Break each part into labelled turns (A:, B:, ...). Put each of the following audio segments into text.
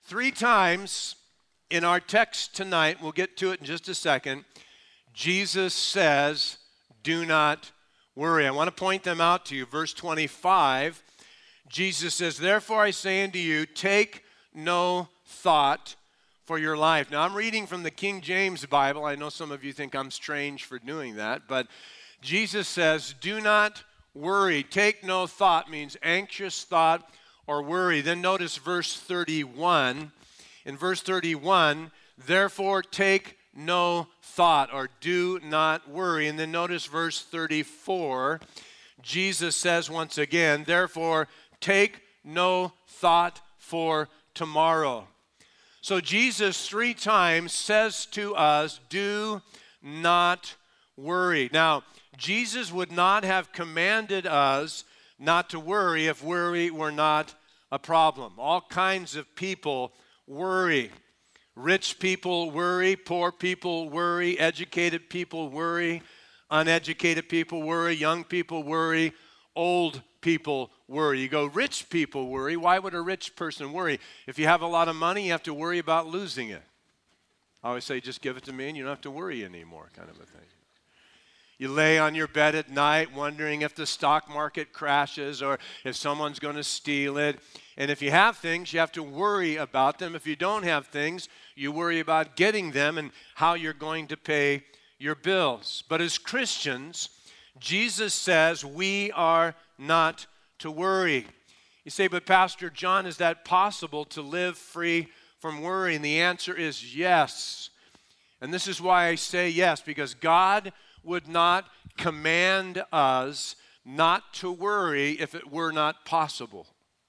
A: Three times in our text tonight, we'll get to it in just a second, Jesus says, do not worry. I want to point them out to you. Verse 25, Jesus says, therefore I say unto you, take no thought for your life. Now I'm reading from the King James Bible. I know some of you think I'm strange for doing that, but Jesus says, do not worry. Take no thought means anxious thought or worry. Then notice verse 31. In verse 31, therefore take no thought or do not worry. And then notice verse 34. Jesus says once again, therefore take no thought for tomorrow. So Jesus three times says to us, do not worry. Now, Jesus would not have commanded us not to worry if worry were not a problem. All kinds of people worry. Rich people worry, poor people worry, educated people worry, uneducated people worry, young people worry, old people worry. You go, rich people worry. Why would a rich person worry? If you have a lot of money, you have to worry about losing it. I always say, just give it to me and you don't have to worry anymore, kind of a thing. You lay on your bed at night wondering if the stock market crashes or if someone's going to steal it. And if you have things, you have to worry about them. If you don't have things, you worry about getting them and how you're going to pay your bills. But as Christians, Jesus says we are not to worry. You say, but Pastor John, is that possible to live free from worry? And the answer is yes. And this is why I say yes, because God would not command us not to worry if it were not possible.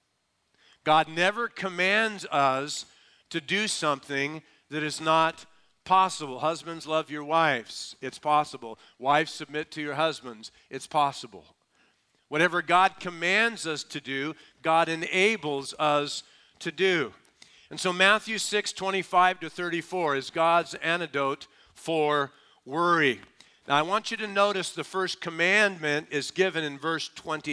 A: God never commands us to do something that is not possible. Husbands, love your wives. It's possible. Wives, submit to your husbands. It's possible. Whatever God commands us to do, God enables us to do. And so Matthew 6:25-34 is God's antidote for worry. Now, I want you to notice the first commandment is given in verse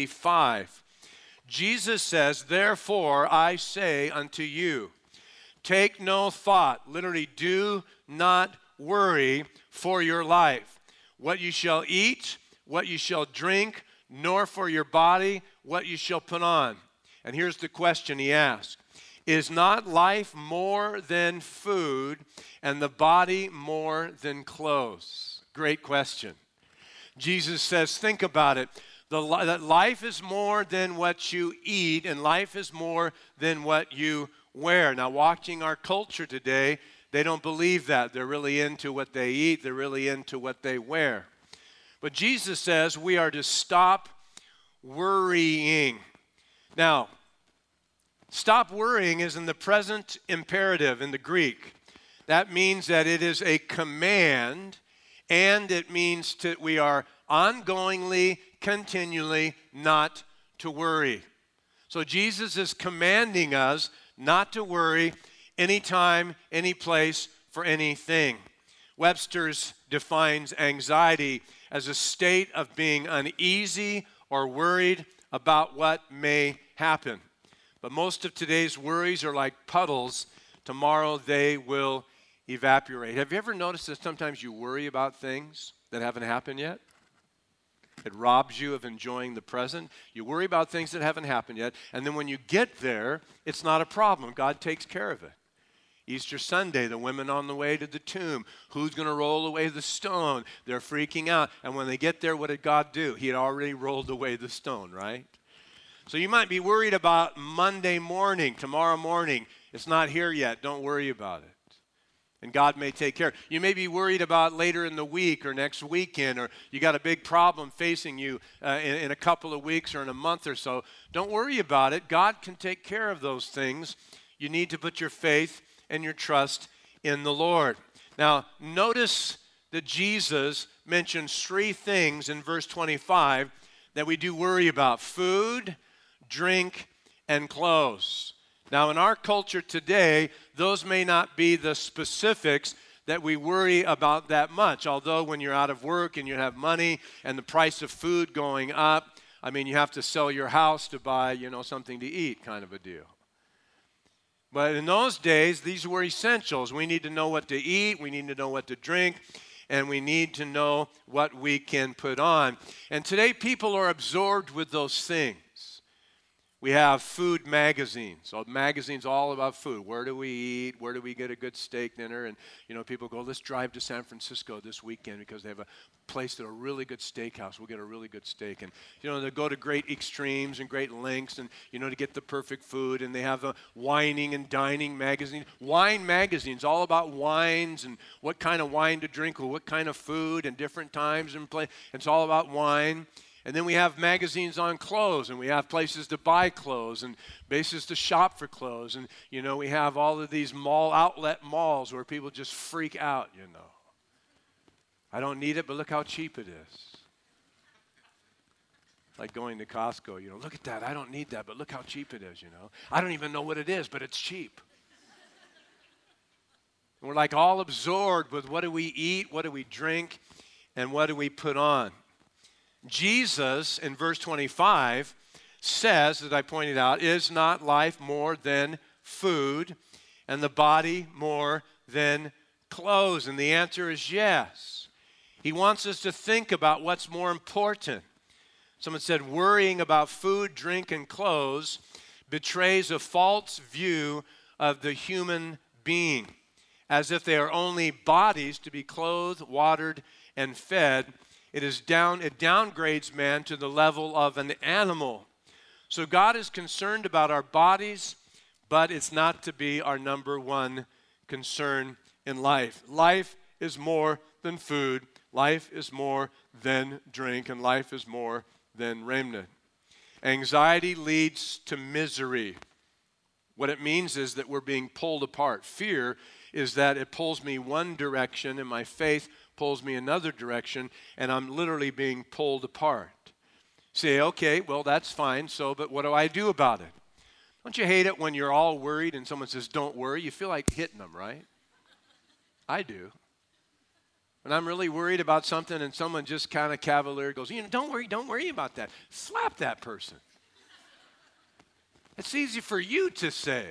A: 25. Jesus says, therefore I say unto you, take no thought, literally do not worry for your life, what you shall eat, what you shall drink, nor for your body what you shall put on. And here's the question he asks. Is not life more than food and the body more than clothes? Great question. Jesus says, think about it. That life is more than what you eat, and life is more than what you wear. Now, watching our culture today, they don't believe that. They're really into what they eat. They're really into what they wear. But Jesus says we are to stop worrying. Now, stop worrying is in the present imperative in the Greek. That means that it is a command. And it means that we are ongoingly, continually not to worry. So Jesus is commanding us not to worry anytime, any place, for anything. Webster's defines anxiety as a state of being uneasy or worried about what may happen. But most of today's worries are like puddles. Tomorrow they will evaporate. Have you ever noticed that sometimes you worry about things that haven't happened yet? It robs you of enjoying the present. You worry about things that haven't happened yet, and then when you get there, it's not a problem. God takes care of it. Easter Sunday, the women on the way to the tomb, who's going to roll away the stone? They're freaking out. And when they get there, what did God do? He had already rolled away the stone, right? So you might be worried about Monday morning, tomorrow morning. It's not here yet. Don't worry about it. And God may take care. You may be worried about later in the week or next weekend, or you got a big problem facing you in a couple of weeks or in a month or so. Don't worry about it. God can take care of those things. You need to put your faith and your trust in the Lord. Now, notice that Jesus mentions three things in verse 25 that we do worry about: food, drink, and clothes. Now, in our culture today, those may not be the specifics that we worry about that much. Although when you're out of work and you have money and the price of food going up, I mean, you have to sell your house to buy, something to eat, kind of a deal. But in those days, these were essentials. We need to know what to eat, we need to know what to drink, and we need to know what we can put on. And today, people are absorbed with those things. We have food magazines. So magazines all about food. Where do we eat? Where do we get a good steak dinner? And, people go, let's drive to San Francisco this weekend because they have a place at a really good steakhouse. We'll get a really good steak. And, they go to great extremes and great lengths and, to get the perfect food. And they have a wining and dining magazine. Wine magazines, all about wines and what kind of wine to drink or what kind of food and different times and place. It's all about wine. And then we have magazines on clothes, and we have places to buy clothes and places to shop for clothes. And, we have all of these outlet malls where people just freak out, I don't need it, but look how cheap it is. Like going to Costco, look at that. I don't need that, but look how cheap it is, I don't even know what it is, but it's cheap. And we're like all absorbed with what do we eat, what do we drink, and what do we put on. Jesus, in verse 25, says, as I pointed out, is not life more than food and the body more than clothes? And the answer is yes. He wants us to think about what's more important. Someone said, worrying about food, drink, and clothes betrays a false view of the human being, as if they are only bodies to be clothed, watered, and fed. It downgrades man to the level of an animal. So God is concerned about our bodies, but it's not to be our number one concern in life. Life is more than food. Life is more than drink, and life is more than raiment. Anxiety leads to misery. What it means is that we're being pulled apart. Fear is that it pulls me one direction, and my faith pulls me another direction, and I'm literally being pulled apart. Say, okay, well, that's fine, but what do I do about it? Don't you hate it when you're all worried and someone says, don't worry? You feel like hitting them, right? I do. When I'm really worried about something and someone just kind of cavalier goes, don't worry about that. Slap that person. It's easy for you to say.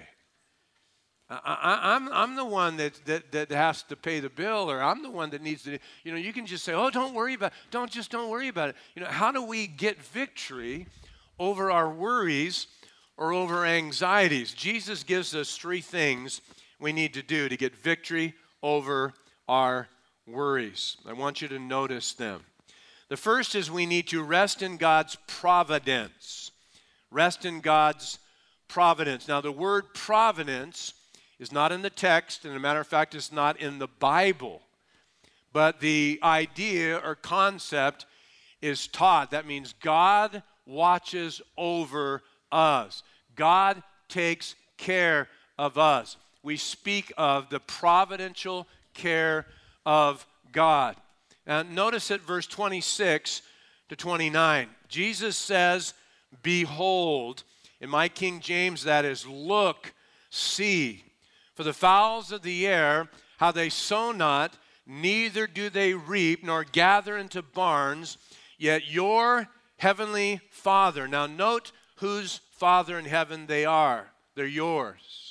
A: I'm the one that has to pay the bill, or I'm the one that needs to, you can just say, oh, don't worry about it. Don't worry about it. How do we get victory over our worries or over anxieties? Jesus gives us three things we need to do to get victory over our worries. I want you to notice them. The first is we need to rest in God's providence. Rest in God's providence. Now, the word providence is not in the text, and as a matter of fact, it's not in the Bible. But the idea or concept is taught. That means God watches over us. God takes care of us. We speak of the providential care of God. Now, notice at verse 26 to 29, Jesus says, behold. In my King James, that is, look, see. For the fowls of the air, how they sow not, neither do they reap, nor gather into barns, yet your heavenly Father. Now note whose Father in heaven they are. They're yours.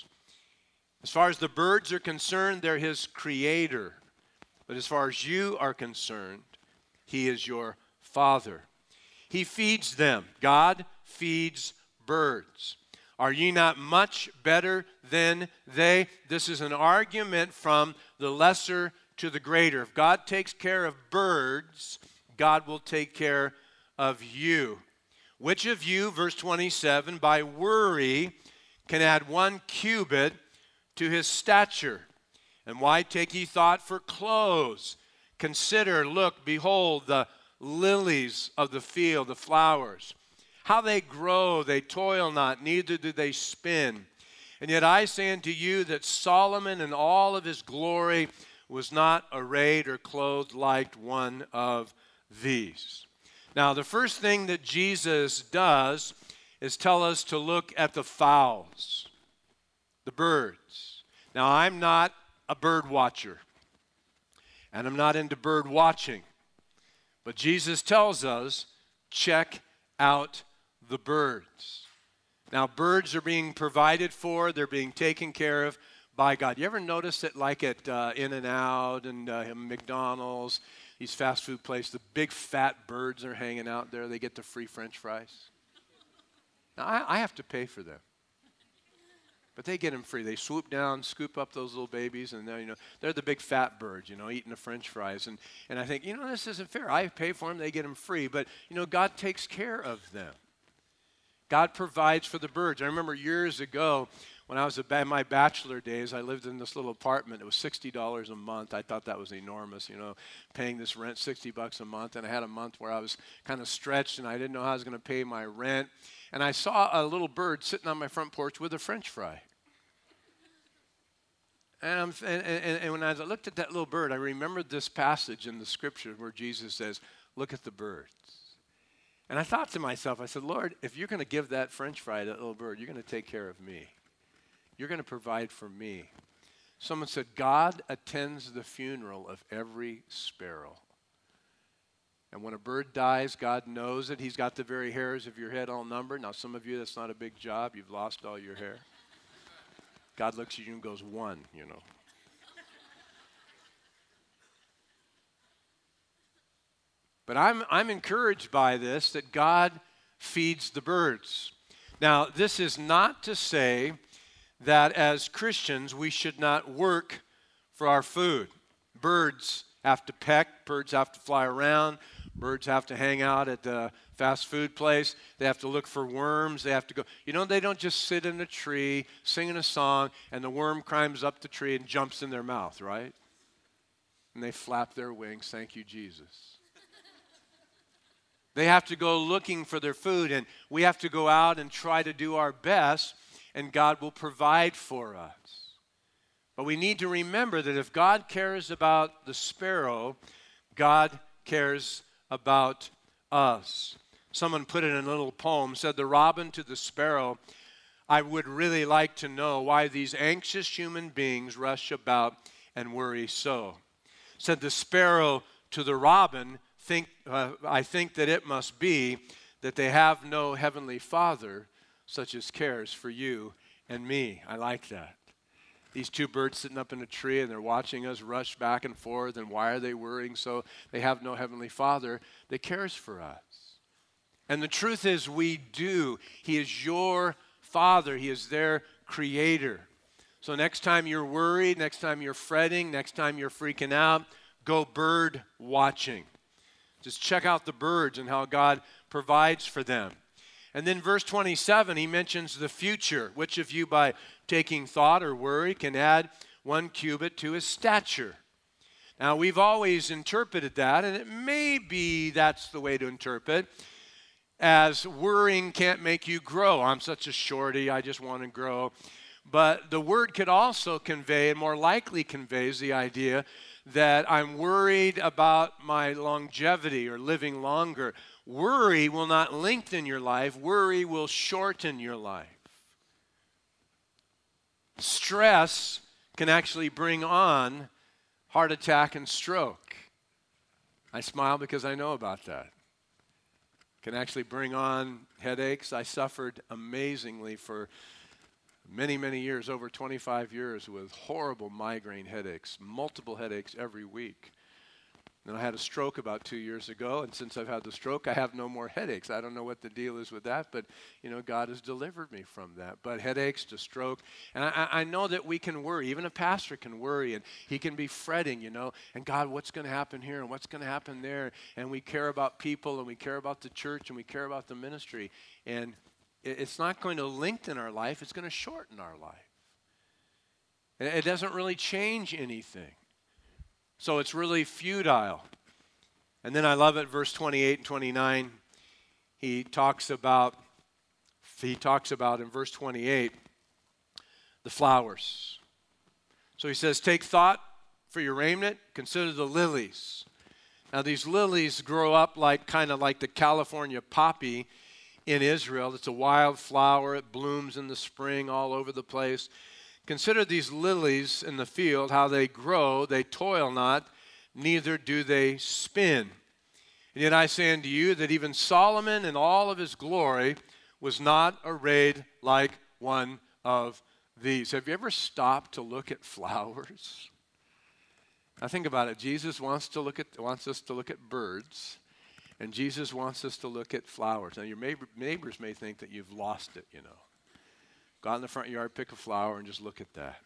A: As far as the birds are concerned, they're His creator. But as far as you are concerned, He is your Father. He feeds them. God feeds birds. Are ye not much better than they? This is an argument from the lesser to the greater. If God takes care of birds, God will take care of you. Which of you, verse 27, by worry can add 1 cubit to his stature? And why take ye thought for clothes? Consider, look, behold, the lilies of the field, the flowers. How they grow, they toil not, neither do they spin. And yet I say unto you that Solomon in all of his glory was not arrayed or clothed like one of these. Now, the first thing that Jesus does is tell us to look at the fowls, the birds. Now, I'm not a bird watcher, and I'm not into bird watching, but Jesus tells us, check out the birds. Now, birds are being provided for. They're being taken care of by God. You ever notice that, like at In-N-Out and McDonald's, these fast food places, the big fat birds are hanging out there. They get the free French fries. Now, I have to pay for them. But they get them free. They swoop down, scoop up those little babies, and they're the big fat birds, eating the French fries. And I think, this isn't fair. I pay for them. They get them free. But, God takes care of them. God provides for the birds. I remember years ago when I was in my bachelor days, I lived in this little apartment. It was $60 a month. I thought that was enormous, paying this rent $60 a month. And I had a month where I was kind of stretched and I didn't know how I was going to pay my rent. And I saw a little bird sitting on my front porch with a French fry. And when I looked at that little bird, I remembered this passage in the scripture where Jesus says, "Look at the birds." And I thought to myself, I said, Lord, if you're going to give that French fry to that little bird, you're going to take care of me. You're going to provide for me. Someone said, God attends the funeral of every sparrow. And when a bird dies, God knows it. He's got the very hairs of your head all numbered. Now, some of you, that's not a big job. You've lost all your hair. God looks at you and goes, one. But I'm encouraged by this, that God feeds the birds. Now, this is not to say that as Christians we should not work for our food. Birds have to peck, birds have to fly around, birds have to hang out at the fast food place, they have to look for worms, they have to go. They don't just sit in a tree singing a song and the worm climbs up the tree and jumps in their mouth, right? And they flap their wings, thank you, Jesus. They have to go looking for their food, and we have to go out and try to do our best, and God will provide for us. But we need to remember that if God cares about the sparrow, God cares about us. Someone put it in a little poem, said, "The robin to the sparrow, I would really like to know why these anxious human beings rush about and worry so." Said the sparrow to the robin, I think that it must be that they have no heavenly Father such as cares for you and me. I like that. These two birds sitting up in a tree and they're watching us rush back and forth, and why are they worrying so? They have no heavenly Father that cares for us. And the truth is we do. He is your Father. He is their Creator. So next time you're worried, next time you're fretting, next time you're freaking out, go bird watching. Just check out the birds and how God provides for them. And then verse 27, he mentions the future. Which of you by taking thought or worry can add 1 cubit to his stature? Now, we've always interpreted that, and it may be that's the way to interpret, as worrying can't make you grow. I'm such a shorty, I just want to grow. But the word could also convey, and more likely conveys, the idea that I'm worried about my longevity or living longer. Worry will not lengthen your life. Worry will shorten your life. Stress can actually bring on heart attack and stroke. I smile because I know about that. Can actually bring on headaches. I suffered amazingly for many, many years, over 25 years, with horrible migraine headaches, multiple headaches every week. And I had a stroke about 2 years ago, and since I've had the stroke, I have no more headaches. I don't know what the deal is with that, but, God has delivered me from that. But headaches to stroke, and I know that we can worry. Even a pastor can worry, and he can be fretting, and God, what's going to happen here, and what's going to happen there? And we care about people, and we care about the church, and we care about the ministry. And it's not going to lengthen our life, it's going to shorten our life. It doesn't really change anything. So it's really futile. And then I love it, verse 28 and 29. He talks about in verse 28 the flowers. So he says, take thought for your raiment, consider the lilies. Now these lilies grow up kind of like the California poppy in Israel. It's a wild flower. It blooms in the spring all over the place. Consider these lilies in the field, how they grow. They toil not, neither do they spin. And yet I say unto you that even Solomon in all of his glory was not arrayed like one of these. Have you ever stopped to look at flowers? Now think about it. Jesus wants us to look at birds, and Jesus wants us to look at flowers. Now your neighbors may think that you've lost it, Go out in the front yard, pick a flower, and just look at that.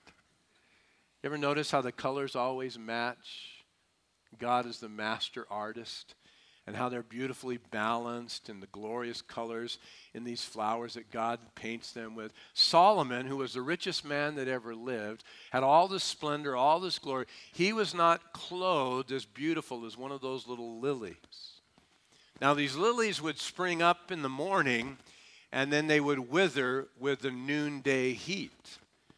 A: You ever notice how the colors always match? God is the master artist, and how they're beautifully balanced and the glorious colors in these flowers that God paints them with. Solomon, who was the richest man that ever lived, had all this splendor, all this glory. He was not clothed as beautiful as one of those little lilies. Now, these lilies would spring up in the morning, and then they would wither with the noonday heat.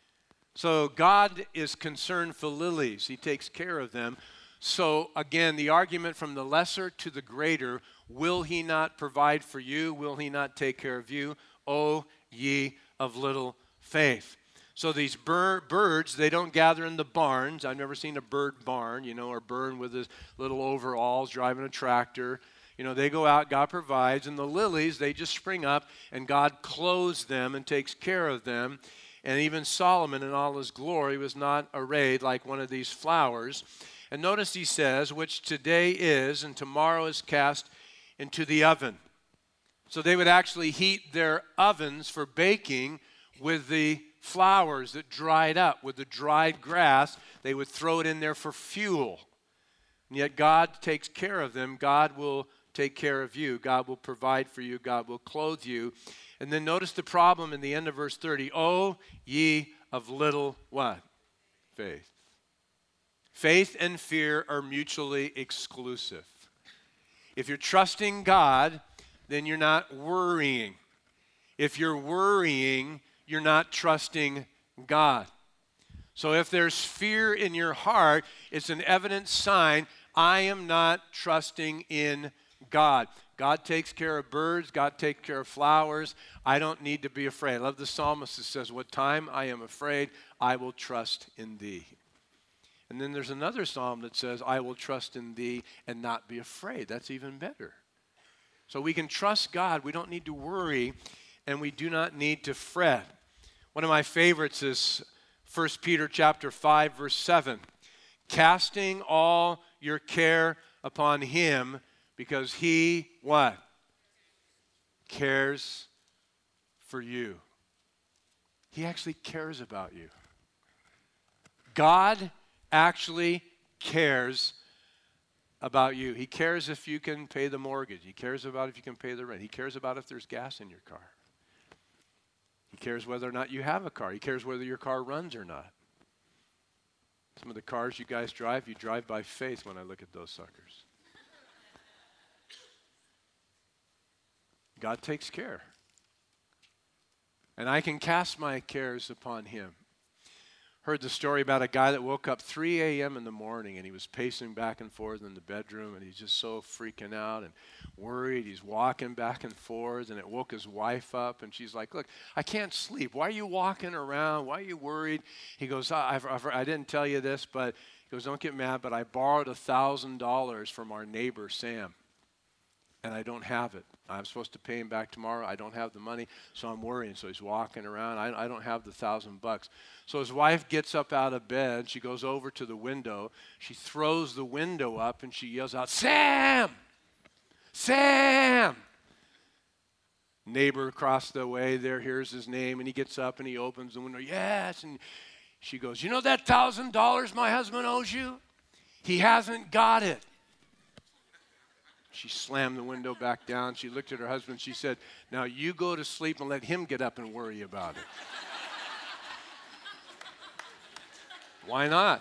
A: So God is concerned for lilies. He takes care of them. So again, the argument from the lesser to the greater, will he not provide for you? Will he not take care of you? O ye of little faith. So these birds, they don't gather in the barns. I've never seen a bird barn, or bird with his little overalls driving a tractor. They go out, God provides, and the lilies, they just spring up, and God clothes them and takes care of them. And even Solomon in all his glory was not arrayed like one of these flowers. And notice he says, which today is and tomorrow is cast into the oven. So they would actually heat their ovens for baking with the flowers that dried up, with the dried grass. They would throw it in there for fuel. And yet God takes care of them. God will take care of you. God will provide for you. God will clothe you. And then notice the problem in the end of verse 30. O ye of little what? Faith. Faith and fear are mutually exclusive. If you're trusting God, then you're not worrying. If you're worrying, you're not trusting God. So if there's fear in your heart, it's an evident sign, I am not trusting in God. God takes care of birds. God takes care of flowers. I don't need to be afraid. I love the psalmist that says, what time I am afraid, I will trust in thee. And then there's another psalm that says, I will trust in thee and not be afraid. That's even better. So we can trust God. We don't need to worry, and we do not need to fret. One of my favorites is 1 Peter chapter 5, verse 7. Casting all your care upon him, because he, what? Cares for you. He actually cares about you. God actually cares about you. He cares if you can pay the mortgage. He cares about if you can pay the rent. He cares about if there's gas in your car. He cares whether or not you have a car. He cares whether your car runs or not. Some of the cars you guys drive, you drive by faith when I look at those suckers. God takes care. And I can cast my cares upon him. Heard the story about a guy that woke up 3 a.m. in the morning, and he was pacing back and forth in the bedroom, and he's just so freaking out and worried. He's walking back and forth, and it woke his wife up, and she's like, look, I can't sleep. Why are you walking around? Why are you worried? He goes, I didn't tell you this, but he goes, don't get mad, but I borrowed $1,000 from our neighbor, Sam, and I don't have it. I'm supposed to pay him back tomorrow. I don't have the money, so I'm worrying. So he's walking around. I don't have the $1,000. So his wife gets up out of bed. She goes over to the window. She throws the window up, and she yells out, Sam! Sam! Neighbor across the way there hears his name, and he gets up, and he opens the window. Yes! And she goes, you know that $1,000 my husband owes you? He hasn't got it. She slammed the window back down. She looked at her husband. She said, now you go to sleep and let him get up and worry about it. Why not?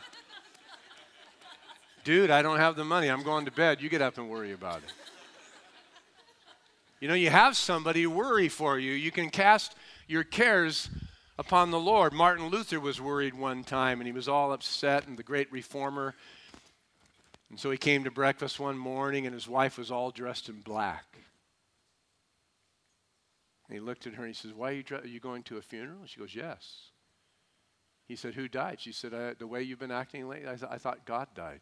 A: Dude, I don't have the money. I'm going to bed. You get up and worry about it. You have somebody worry for you. You can cast your cares upon the Lord. Martin Luther was worried one time, and he was all upset, and the great reformer. And so he came to breakfast one morning, and his wife was all dressed in black. And he looked at her, and he says, why are you going to a funeral? She goes, yes. He said, who died? She said, the way you've been acting lately, I thought God died.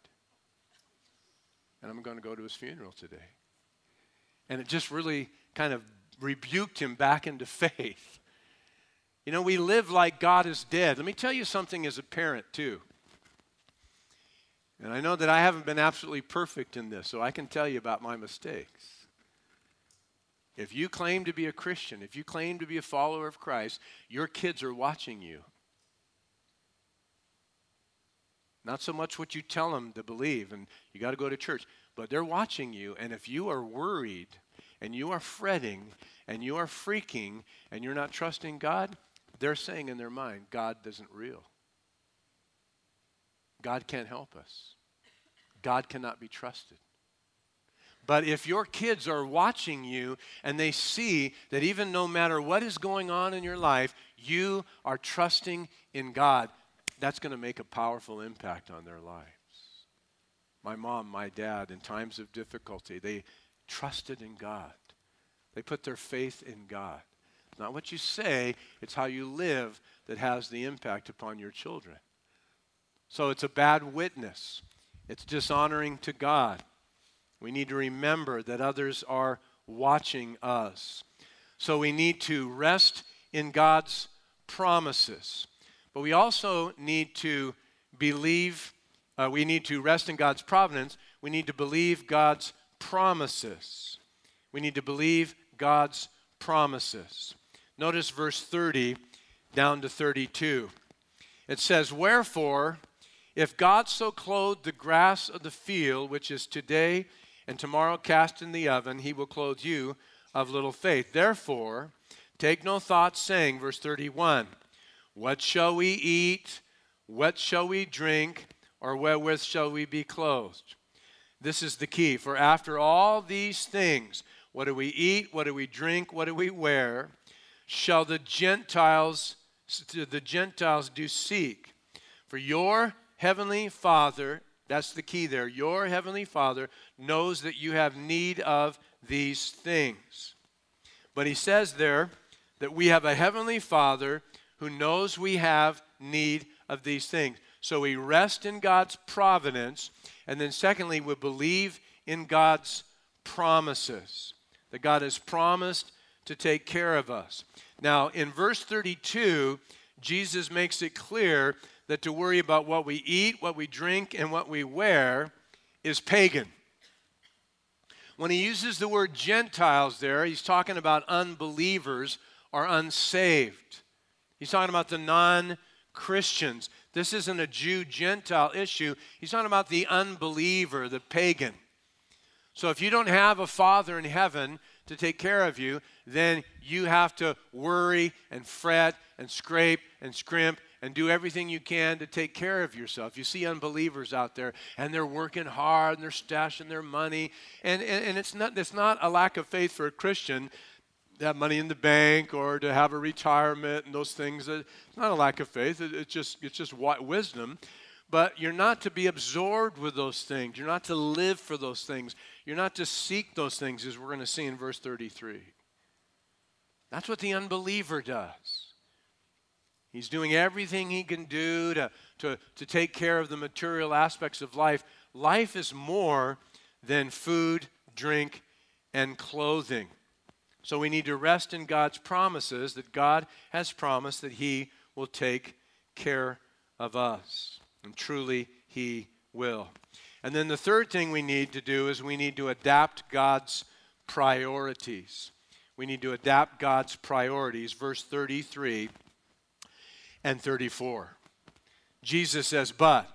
A: And I'm going to go to his funeral today. And it just really kind of rebuked him back into faith. You know, we live like God is dead. Let me tell you something as a parent, too. And I know that I haven't been absolutely perfect in this, so I can tell you about my mistakes. If you claim to be a Christian, if you claim to be a follower of Christ, your kids are watching you. Not so much what you tell them to believe, and you got to go to church, but they're watching you, and if you are worried, and you are fretting, and you are freaking, and you're not trusting God, they're saying in their mind, God isn't real. God can't help us. God cannot be trusted. But if your kids are watching you and they see that even no matter what is going on in your life, you are trusting in God, that's going to make a powerful impact on their lives. My mom, my dad, in times of difficulty, they trusted in God. They put their faith in God. It's not what you say, it's how you live that has the impact upon your children. So it's a bad witness. It's dishonoring to God. We need to remember that others are watching us. So we need to rest in God's promises. But we also need to believe, we need to rest in God's providence. We need to believe God's promises. We need to believe God's promises. Notice verse 30 down to 32. It says, "Wherefore, if God so clothe the grass of the field, which is today and tomorrow cast in the oven, he will clothe you of little faith. Therefore, take no thought, saying," verse 31, "What shall we eat? What shall we drink? Or wherewith shall we be clothed?" This is the key. "For after all these things, what do we eat? What do we drink? What do we wear? Shall the Gentiles do seek? For your heavenly Father," that's the key there, "your heavenly Father knows that you have need of these things." But he says there that we have a heavenly Father who knows we have need of these things. So we rest in God's providence, and then secondly, we believe in God's promises, that God has promised to take care of us. Now, in verse 32, Jesus makes it clear that to worry about what we eat, what we drink, and what we wear is pagan. When he uses the word Gentiles there, he's talking about unbelievers or unsaved. He's talking about the non-Christians. This isn't a Jew-Gentile issue. He's talking about the unbeliever, the pagan. So if you don't have a Father in heaven to take care of you, then you have to worry and fret and scrape and scrimp and do everything you can to take care of yourself. You see unbelievers out there, and they're working hard, and they're stashing their money, and it's not a lack of faith for a Christian to have money in the bank or to have a retirement and those things. It's not a lack of faith. It's just wisdom. But you're not to be absorbed with those things. You're not to live for those things. You're not to seek those things, as we're going to see in verse 33. That's what the unbeliever does. He's doing everything he can do to take care of the material aspects of life. Life is more than food, drink, and clothing. So we need to rest in God's promises, that God has promised that he will take care of us. And truly, he will. And then the third thing we need to do is we need to adapt God's priorities. We need to adapt God's priorities. Verse 33 and 34. Jesus says, "But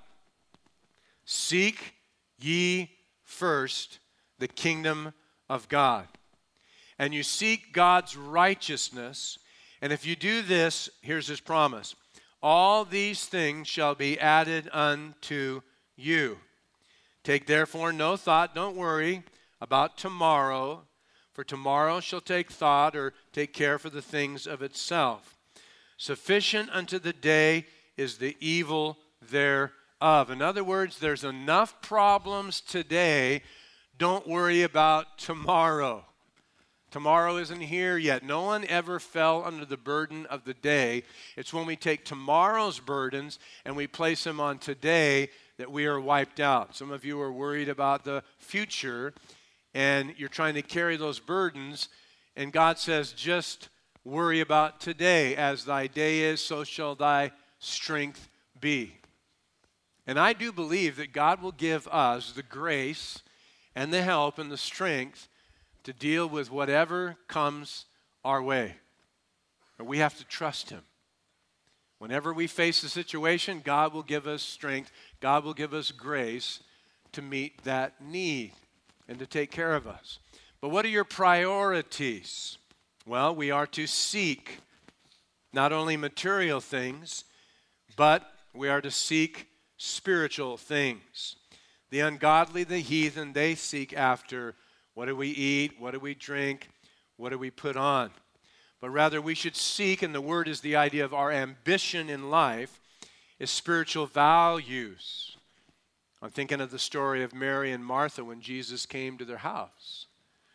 A: seek ye first the kingdom of God. And you seek God's righteousness. And if you do this," here's his promise, "all these things shall be added unto you. Take therefore no thought," don't worry, "about tomorrow, for tomorrow shall take thought," or take care for the things of itself. "Sufficient unto the day is the evil thereof." In other words, there's enough problems today. Don't worry about tomorrow. Tomorrow isn't here yet. No one ever fell under the burden of the day. It's when we take tomorrow's burdens and we place them on today that we are wiped out. Some of you are worried about the future, and you're trying to carry those burdens, And God says, just worry about today. As thy day is, so shall thy strength be. And I do believe that God will give us the grace and the help and the strength to deal with whatever comes our way. But we have to trust him. Whenever we face a situation, God will give us strength. God will give us grace to meet that need and to take care of us. But what are your priorities? Well, we are to seek not only material things, but we are to seek spiritual things. The ungodly, the heathen, they seek after what do we eat, what do we drink, what do we put on. But rather we should seek, and the word is the idea of our ambition in life, is spiritual values. I'm thinking of the story of Mary and Martha when Jesus came to their house.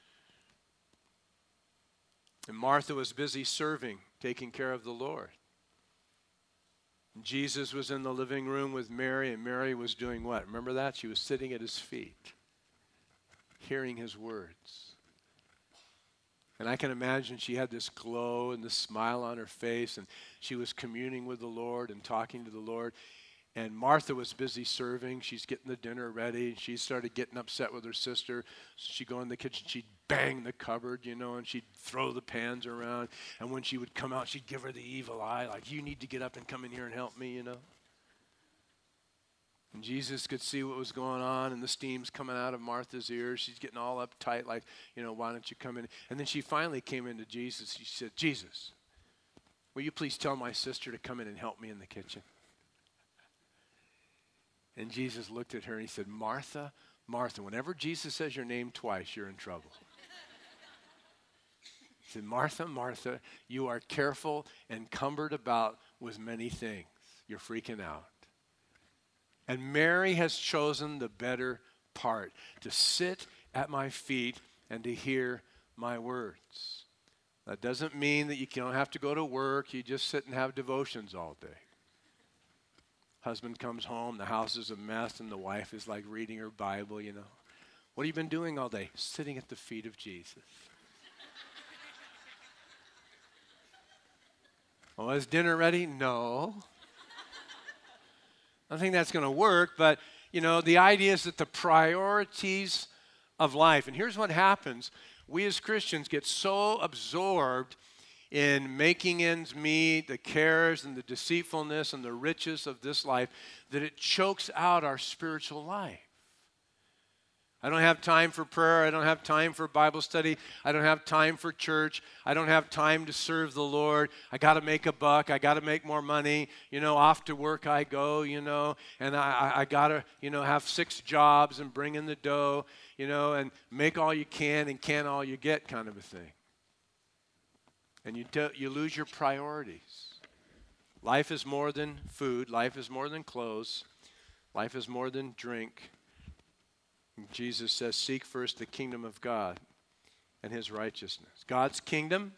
A: And Martha was busy serving, taking care of the Lord. And Jesus was in the living room with Mary, and Mary was doing what? Remember that? She was sitting at his feet, hearing his words. And I can imagine she had this glow and this smile on her face, and she was communing with the Lord and talking to the Lord. And Martha was busy serving. She's getting the dinner ready. She started getting upset with her sister. So she'd go in the kitchen, she'd bang the cupboard, and she'd throw the pans around. And when she would come out, she'd give her the evil eye, like, you need to get up and come in here and help me, And Jesus could see what was going on, and the steam's coming out of Martha's ears. She's getting all uptight, like, why don't you come in? And then she finally came into Jesus. She said, Jesus, will you please tell my sister to come in and help me in the kitchen? And Jesus looked at her and he said, Martha, Martha. Whenever Jesus says your name twice, you're in trouble. He said, Martha, Martha, you are careful and cumbered about with many things. You're freaking out. And Mary has chosen the better part, to sit at my feet and to hear my words. That doesn't mean that you don't have to go to work. You just sit and have devotions all day. Husband comes home, the house is a mess, and the wife is like reading her Bible, What have you been doing all day? Sitting at the feet of Jesus. Well, is dinner ready? No. I don't think that's going to work, but, the idea is that the priorities of life, and here's what happens. We as Christians get so absorbed in making ends meet, the cares and the deceitfulness and the riches of this life, that it chokes out our spiritual life. I don't have time for prayer. I don't have time for Bible study. I don't have time for church. I don't have time to serve the Lord. I got to make a buck. I got to make more money. Off to work I go, and I got to, have 6 jobs and bring in the dough, and make all you can and can all you get kind of a thing. And you lose your priorities. Life is more than food. Life is more than clothes. Life is more than drink. And Jesus says, seek first the kingdom of God and his righteousness. God's kingdom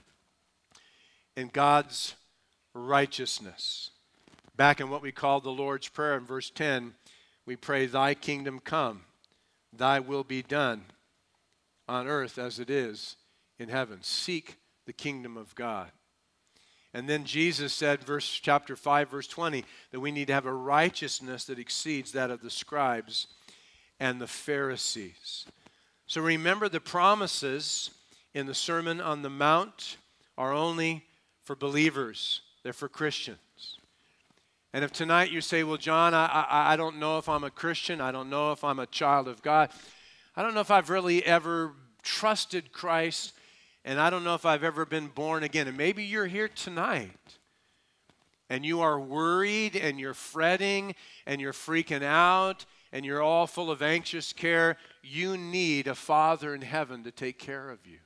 A: and God's righteousness. Back in what we call the Lord's Prayer in verse 10, we pray, thy kingdom come, thy will be done on earth as it is in heaven. Seek the kingdom of God. And then Jesus said, chapter 5, verse 20, that we need to have a righteousness that exceeds that of the scribes and the Pharisees. So remember, the promises in the Sermon on the Mount are only for believers. They're for Christians. And if tonight you say, well, John, I don't know if I'm a Christian. I don't know if I'm a child of God. I don't know if I've really ever trusted Christ. And I don't know if I've ever been born again. And maybe you're here tonight and you are worried and you're fretting and you're freaking out and you're all full of anxious care. You need a Father in heaven to take care of you.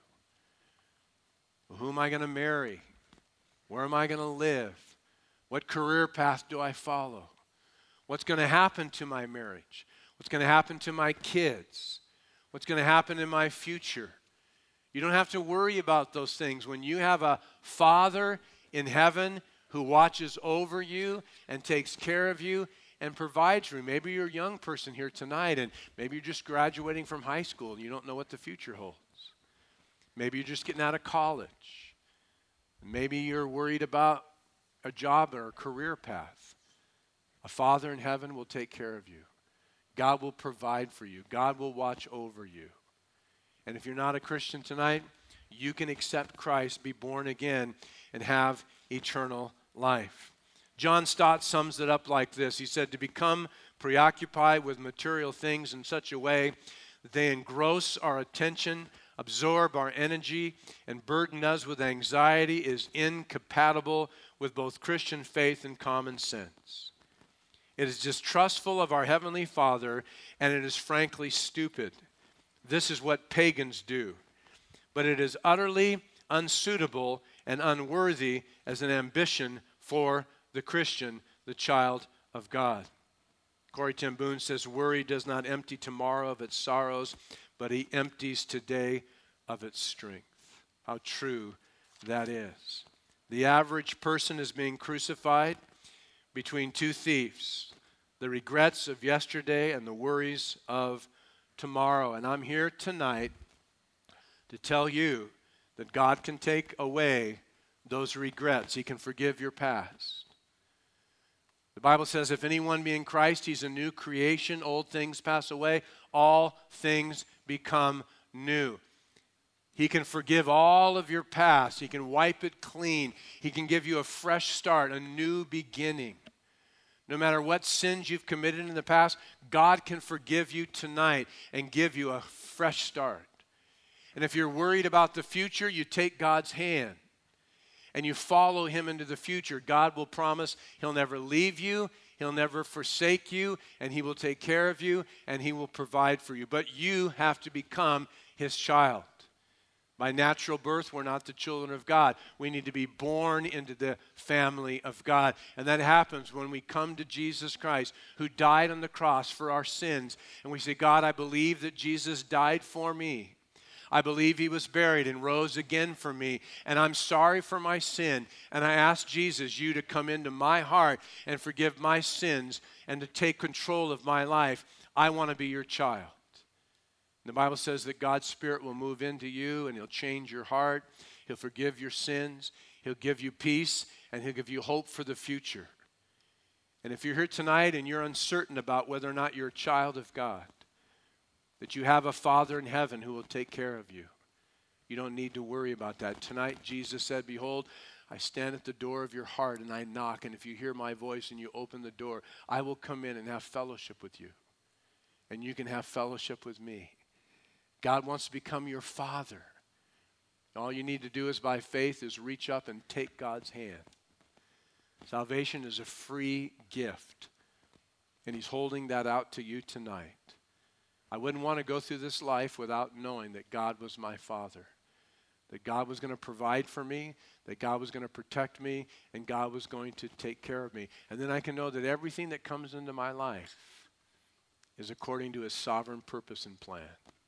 A: Well, who am I going to marry? Where am I going to live? What career path do I follow? What's going to happen to my marriage? What's going to happen to my kids? What's going to happen in my future? You don't have to worry about those things. When you have a Father in heaven who watches over you and takes care of you and provides for you. Maybe you're a young person here tonight and maybe you're just graduating from high school and you don't know what the future holds. Maybe you're just getting out of college. Maybe you're worried about a job or a career path. A Father in heaven will take care of you. God will provide for you. God will watch over you. And if you're not a Christian tonight, you can accept Christ, be born again, and have eternal life. John Stott sums it up like this. He said, to become preoccupied with material things in such a way that they engross our attention, absorb our energy, and burden us with anxiety is incompatible with both Christian faith and common sense. It is distrustful of our Heavenly Father, and it is frankly stupid. This is what pagans do. But it is utterly unsuitable and unworthy as an ambition for the Christian, the child of God. Corrie ten Boom says, worry does not empty tomorrow of its sorrows, but he empties today of its strength. How true that is. The average person is being crucified between two thieves, the regrets of yesterday and the worries of tomorrow. And I'm here tonight to tell you that God can take away those regrets. He can forgive your past. The Bible says, if anyone be in Christ, he's a new creation. Old things pass away. All things become new. He can forgive all of your past. He can wipe it clean. He can give you a fresh start, a new beginning. No matter what sins you've committed in the past, God can forgive you tonight and give you a fresh start. And if you're worried about the future, you take God's hand and you follow him into the future. God will promise he'll never leave you, he'll never forsake you, and he will take care of you, and he will provide for you. But you have to become his child. By natural birth, we're not the children of God. We need to be born into the family of God. And that happens when we come to Jesus Christ, who died on the cross for our sins. And we say, God, I believe that Jesus died for me. I believe he was buried and rose again for me. And I'm sorry for my sin. And I ask Jesus, you to come into my heart and forgive my sins and to take control of my life. I want to be your child. The Bible says that God's Spirit will move into you and he'll change your heart. He'll forgive your sins. He'll give you peace and he'll give you hope for the future. And if you're here tonight and you're uncertain about whether or not you're a child of God, that you have a Father in heaven who will take care of you, you don't need to worry about that. Tonight, Jesus said, behold, I stand at the door of your heart and I knock. And if you hear my voice and you open the door, I will come in and have fellowship with you. And you can have fellowship with me. God wants to become your Father. All you need to do is by faith is reach up and take God's hand. Salvation is a free gift. And he's holding that out to you tonight. I wouldn't want to go through this life without knowing that God was my Father. That God was going to provide for me, that God was going to protect me, and God was going to take care of me. And then I can know that everything that comes into my life is according to his sovereign purpose and plan.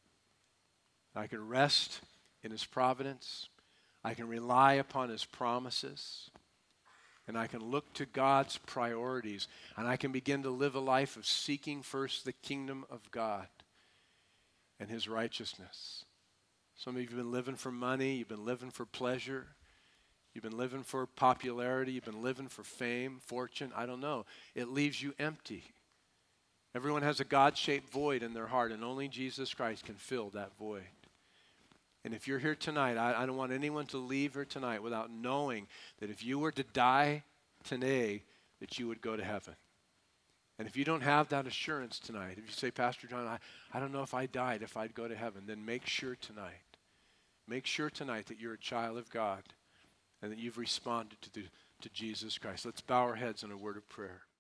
A: I can rest in his providence. I can rely upon his promises. And I can look to God's priorities. And I can begin to live a life of seeking first the kingdom of God and his righteousness. Some of you have been living for money. You've been living for pleasure. You've been living for popularity. You've been living for fame, fortune. I don't know. It leaves you empty. Everyone has a God-shaped void in their heart, and only Jesus Christ can fill that void. And if you're here tonight, I don't want anyone to leave here tonight without knowing that if you were to die today, that you would go to heaven. And if you don't have that assurance tonight, if you say, Pastor John, I don't know if I died, if I'd go to heaven, then make sure tonight that you're a child of God and that you've responded to Jesus Christ. Let's bow our heads in a word of prayer.